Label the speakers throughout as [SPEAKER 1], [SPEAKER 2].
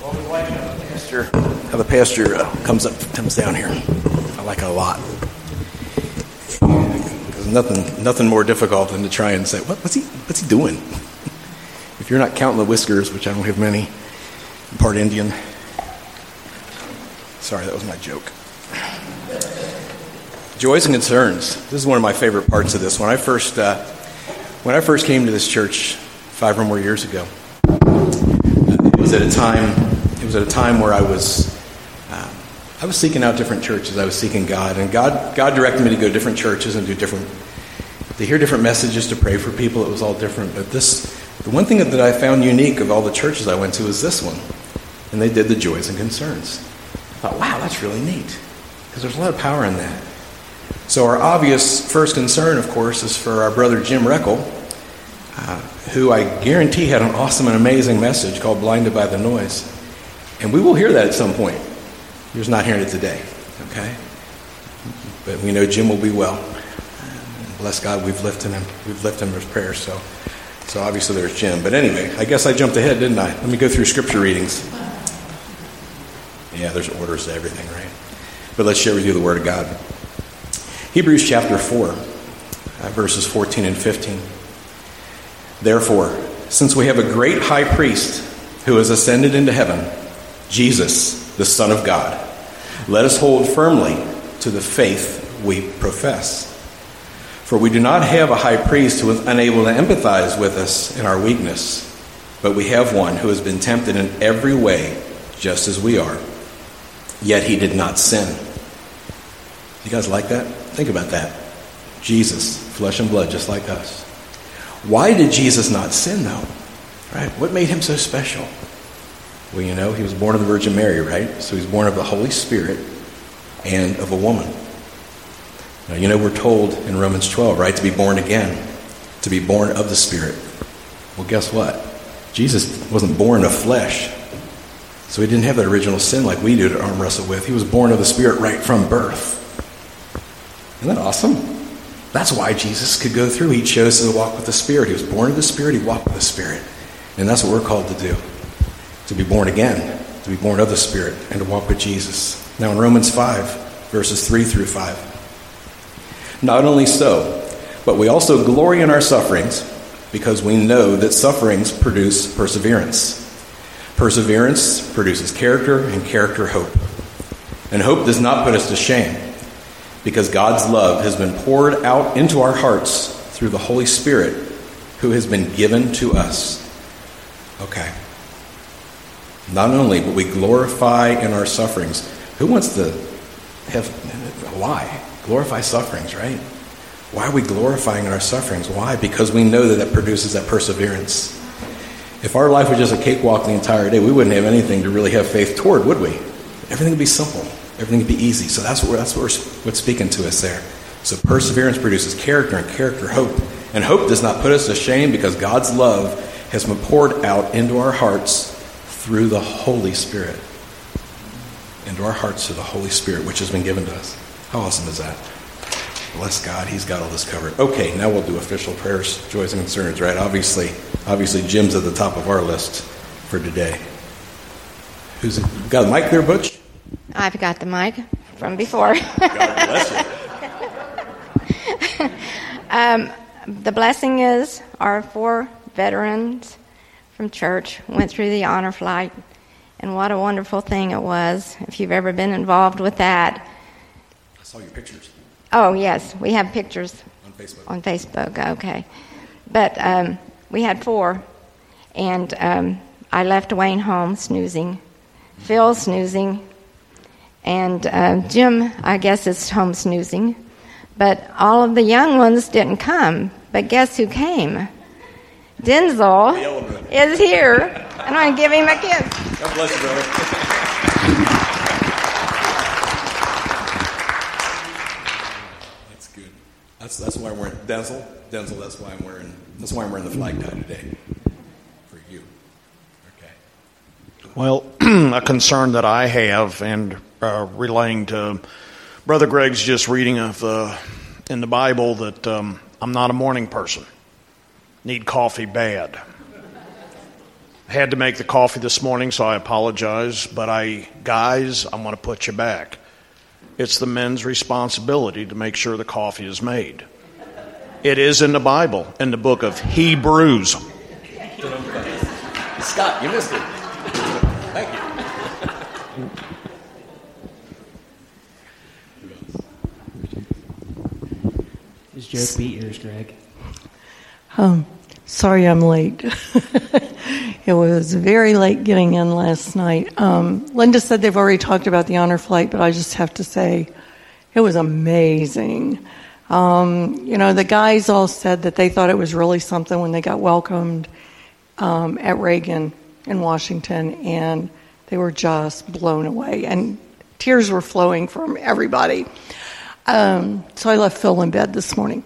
[SPEAKER 1] How the pastor comes down here. I like it a lot. There's nothing more difficult than to try and say, what's he doing? If you're not counting the whiskers, which I don't have many, I'm part Indian. Sorry, that was my joke. Joys and concerns. This is one of my favorite parts of this. When I first came to this church 5 or more years ago, it was at a time where I was seeking out different churches. I was seeking God, and God directed me to go to different churches and to hear different messages, to pray for people. It was all different. But the one thing that I found unique of all the churches I went to was this one, and they did the joys and concerns. I thought, wow, that's really neat, because there's a lot of power in that. So our obvious first concern, of course, is for our brother Jim Reckel, who I guarantee had an awesome and amazing message called Blinded by the Noise. And we will hear that at some point. You're just not hearing it today, okay? But we know Jim will be well. And bless God, we've lifted him with prayers. So obviously there's Jim. But anyway, I guess I jumped ahead, didn't I? Let me go through scripture readings. Yeah, there's orders to everything, right? But let's share with you the Word of God. Hebrews chapter 4, verses 14 and 15. Therefore, since we have a great high priest who has ascended into heaven, Jesus, the Son of God, let us hold firmly to the faith we profess. For we do not have a high priest who is unable to empathize with us in our weakness, but we have one who has been tempted in every way, just as we are. Yet he did not sin. You guys like that? Think about that. Jesus, flesh and blood, just like us. Why did Jesus not sin, though? Right? What made him so special? Well, he was born of the Virgin Mary, right? So he's born of the Holy Spirit and of a woman. Now, we're told in Romans 12, right, to be born again, to be born of the Spirit. Well, guess what? Jesus wasn't born of flesh. So he didn't have that original sin like we do to arm wrestle with. He was born of the Spirit right from birth. Isn't that awesome? That's why Jesus could go through. He chose to walk with the Spirit. He was born of the Spirit. He walked with the Spirit. And that's what we're called to do. To be born again. To be born of the Spirit. And to walk with Jesus. Now in Romans 5, verses 3 through 5. Not only so, but we also glory in our sufferings, because we know that sufferings produce perseverance. Perseverance produces character, and character hope. And hope does not put us to shame, because God's love has been poured out into our hearts through the Holy Spirit who has been given to us. Okay. Not only, but we glorify in our sufferings. Who wants to have, why? Glorify sufferings, right? Why are we glorifying in our sufferings? Why? Because we know that produces that perseverance. If our life was just a cakewalk the entire day, we wouldn't have anything to really have faith toward, would we? Everything would be simple. Everything would be easy. So that's what's speaking to us there. So perseverance produces character, and character hope. And hope does not put us to shame, because God's love has been poured out into our hearts through the Holy Spirit. Into our hearts through the Holy Spirit, which has been given to us. How awesome is that? Bless God, he's got all this covered. Okay, now we'll do official prayers, joys, and concerns, right? Obviously, Jim's at the top of our list for today. Who's got a mic there, Butch?
[SPEAKER 2] I've got the mic from before.
[SPEAKER 1] God bless
[SPEAKER 2] you. The blessing is our 4 veterans from church went through the honor flight, and what a wonderful thing it was. If you've ever been involved with that.
[SPEAKER 1] I saw your pictures.
[SPEAKER 2] Oh, yes, we have pictures.
[SPEAKER 1] On
[SPEAKER 2] Facebook, okay. But we had 4, and I left Wayne home snoozing, Phil snoozing, and Jim, I guess, is home snoozing. But all of the young ones didn't come. But guess who came? Denzel is here, and I'm going to give him a kiss.
[SPEAKER 1] God bless you, brother. That's good. That's why I'm wearing Denzel. That's why I'm wearing the flag tie today for you. Okay.
[SPEAKER 3] Well, a concern that I have, and relaying to Brother Greg's just reading of in the Bible, that I'm not a morning person. Need coffee bad. had to make the coffee this morning, so I apologize. But guys, I'm going to put you back. It's the men's responsibility to make sure the coffee is made. It is in the Bible, in the book of Hebrews.
[SPEAKER 1] Scott, you missed it. Thank you.
[SPEAKER 4] His joke beat yours, Greg.
[SPEAKER 5] Sorry I'm late. It was very late getting in last night. Linda said they've already talked about the honor flight, but I just have to say it was amazing. The guys all said that they thought it was really something when they got welcomed at Reagan in Washington, and they were just blown away, and tears were flowing from everybody. So I left Phil in bed this morning.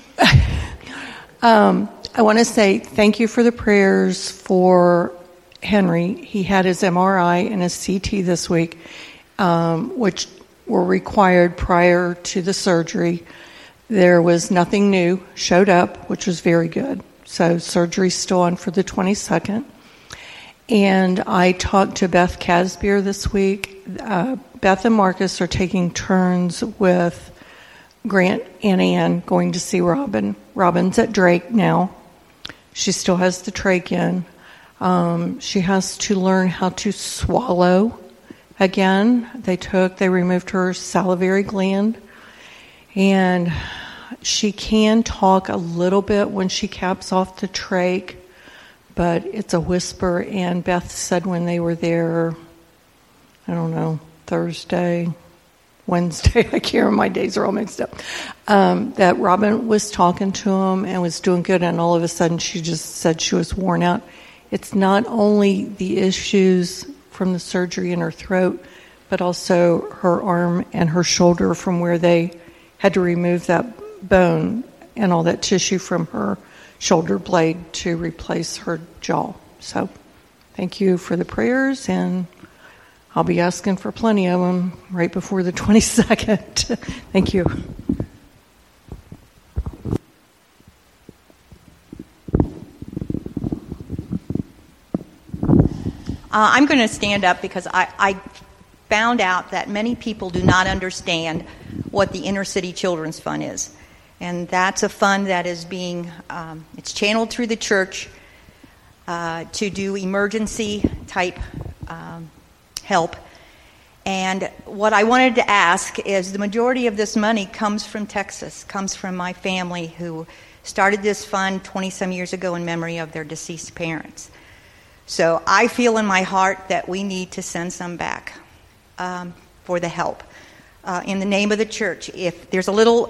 [SPEAKER 5] I want to say thank you for the prayers for Henry. He had his MRI and his CT this week, which were required prior to the surgery. There was nothing new, showed up, which was very good. So surgery's still on for the 22nd. And I talked to Beth Casbier this week. Beth and Marcus are taking turns with Grant and Ann going to see Robin. Robin's at Drake now. She still has the trach in. She has to learn how to swallow again. They removed her salivary gland. And she can talk a little bit when she caps off the trach, but it's a whisper. And Beth said when they were there, I don't know, Thursday, Wednesday, I can't remember, my days are all mixed up, that Robin was talking to him and was doing good, and all of a sudden she just said she was worn out. It's not only the issues from the surgery in her throat, but also her arm and her shoulder from where they had to remove that bone and all that tissue from her shoulder blade to replace her jaw. So thank you for the prayers, and I'll be asking for plenty of them right before the 22nd. Thank you.
[SPEAKER 6] I'm going to stand up because I found out that many people do not understand what the Inner City Children's Fund is. And that's a fund that is being, it's channeled through the church to do emergency type help. And what I wanted to ask is the majority of this money comes from Texas, comes from my family who started this fund 20-some years ago in memory of their deceased parents. So I feel in my heart that we need to send some back for the help. In the name of the church, if there's a little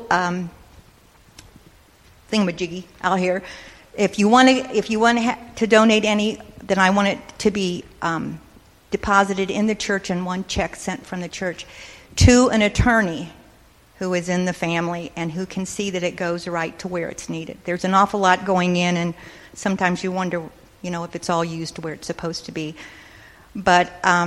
[SPEAKER 6] thingamajiggy out here, if you want to donate any, then I want it to be deposited in the church and one check sent from the church to an attorney who is in the family and who can see that it goes right to where it's needed. There's an awful lot going in, and sometimes you wonder, if it's all used to where it's supposed to be. But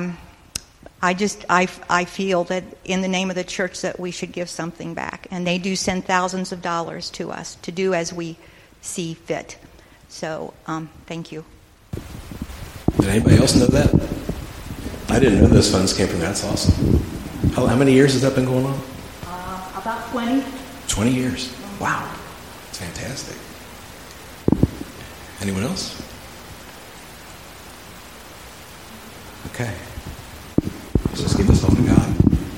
[SPEAKER 6] I feel that in the name of the church that we should give something back. And they do send thousands of dollars to us to do as we see fit. So, thank you.
[SPEAKER 1] Did anybody else know that? I didn't know those funds came from that. That's awesome. How many years has that been going on?
[SPEAKER 6] About 20.
[SPEAKER 1] 20 years. Wow. That's fantastic. Anyone else? Okay. Let's just give this all to God.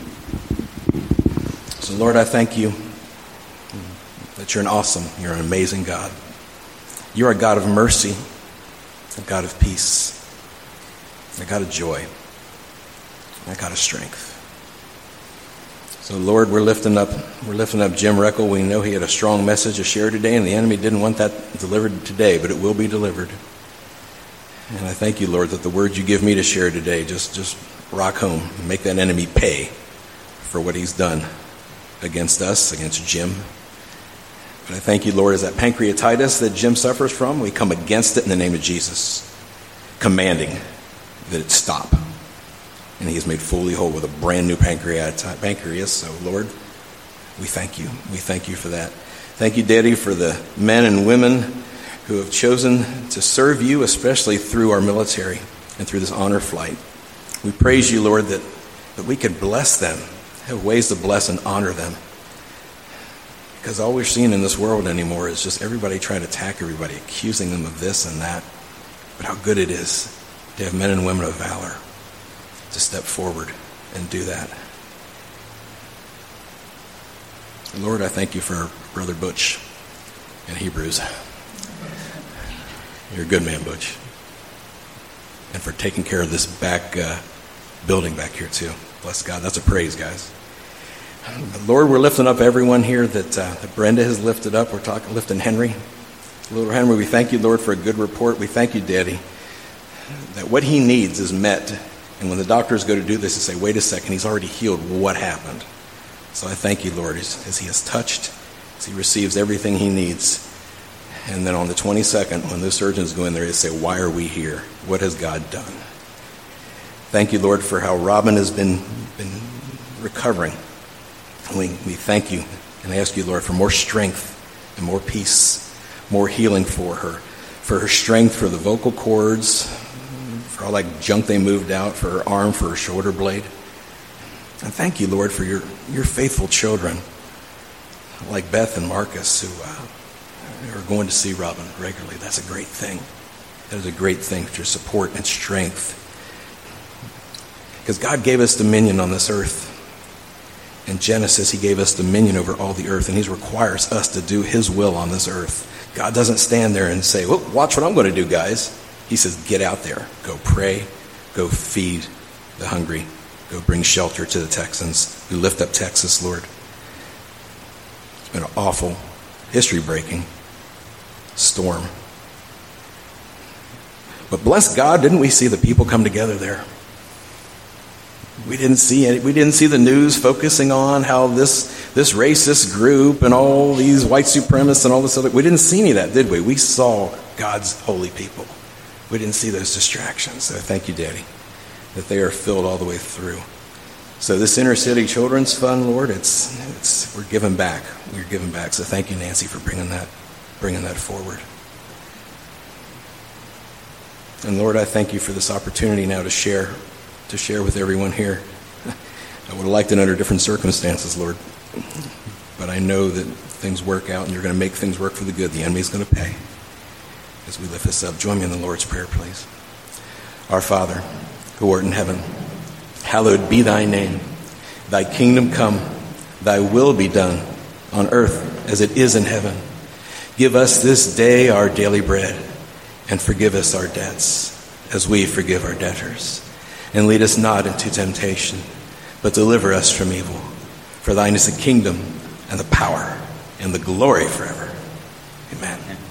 [SPEAKER 1] So, Lord, I thank you that you're you're an amazing God. You're a God of mercy, a God of peace, a God of joy, a God of strength. So, Lord, we're lifting up Jim Reckel. We know he had a strong message to share today, and the enemy didn't want that delivered today, but it will be delivered. And I thank you, Lord, that the words you give me to share today just rock home and make that enemy pay for what he's done against us, against Jim. But I thank you, Lord, as that pancreatitis that Jim suffers from, we come against it in the name of Jesus, commanding that it stop. And he is made fully whole with a brand new pancreas. So, Lord, we thank you. We thank you for that. Thank you, Daddy, for the men and women who have chosen to serve you, especially through our military and through this honor flight. We praise you, Lord, that we could bless them, have ways to bless and honor them. Because all we're seeing in this world anymore is just everybody trying to attack everybody, accusing them of this and that. But how good it is to have men and women of valor to step forward and do that. And Lord, I thank you for Brother Butch in Hebrews. You're a good man, Butch. And for taking care of this back building back here too. Bless God. That's a praise, guys. Lord, we're lifting up everyone here that Brenda has lifted up. We're lifting Henry. Little Henry, we thank you, Lord, for a good report. We thank you, Daddy, that what he needs is met. And when the doctors go to do this, they say, wait a second, he's already healed. What happened? So I thank you, Lord, as he has touched, as he receives everything he needs. And then on the 22nd, when those surgeons go in there, they say, why are we here? What has God done? Thank you, Lord, for how Robin has been recovering. We thank you and ask you, Lord, for more strength and more peace, more healing for her strength, for the vocal cords, for all that junk they moved out, for her arm, for her shoulder blade. And thank you, Lord, for your faithful children like Beth and Marcus who are going to see Robin regularly. That's a great thing. That is a great thing for your support and strength. Because God gave us dominion on this earth. In Genesis, he gave us dominion over all the earth, and he requires us to do his will on this earth. God doesn't stand there and say, well, watch what I'm going to do, guys. He says, get out there. Go pray. Go feed the hungry. Go bring shelter to the Texans. We lift up Texas, Lord. It's been an awful, history-breaking storm. But bless God, didn't we see the people come together there? We didn't see it. We didn't see the news focusing on how this racist group and all these white supremacists and all this other. We didn't see any of that, did we? We saw God's holy people. We didn't see those distractions. So thank you, Daddy, that they are filled all the way through. So this inner city children's fund, Lord, we're giving back. We're giving back. So thank you, Nancy, for bringing that forward. And Lord, I thank you for this opportunity now to share with everyone here. I would have liked it under different circumstances, Lord. But I know that things work out and you're going to make things work for the good. The enemy's going to pay. As we lift this up, join me in the Lord's Prayer, please. Our Father, who art in heaven, hallowed be thy name. Thy kingdom come, thy will be done on earth as it is in heaven. Give us this day our daily bread, and forgive us our debts as we forgive our debtors. And lead us not into temptation, but deliver us from evil. For thine is the kingdom and the power and the glory forever. Amen.